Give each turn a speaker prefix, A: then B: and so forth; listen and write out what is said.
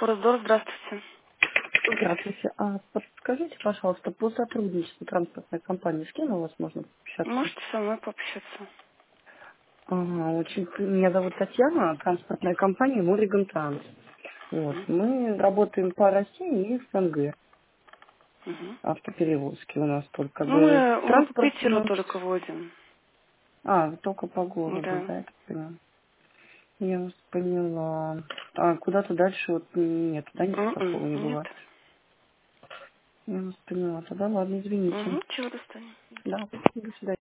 A: Форсдор, здравствуйте.
B: Здравствуйте. Подскажите, пожалуйста, по сотрудничеству транспортной компании с кем у вас можно пообщаться?
A: Можете со мной пообщаться?
B: Меня зовут Татьяна, транспортная компания Муриган Транс. Вот. Мы работаем по России и СНГ.
A: Мгм.
B: Автоперевозки у нас только как
A: Ну,
B: бы
A: мы по
B: транспорт у
A: Питеру
B: нас.
A: только водим.
B: Только по городу,
A: Да.
B: да, я так поняла. Я вас поняла. А куда-то дальше вот нет, да, ничего такого не
A: Нет.
B: бывает. Я вас поняла. Тогда ладно, извините.
A: Чего достанем?
B: Да, до свидания.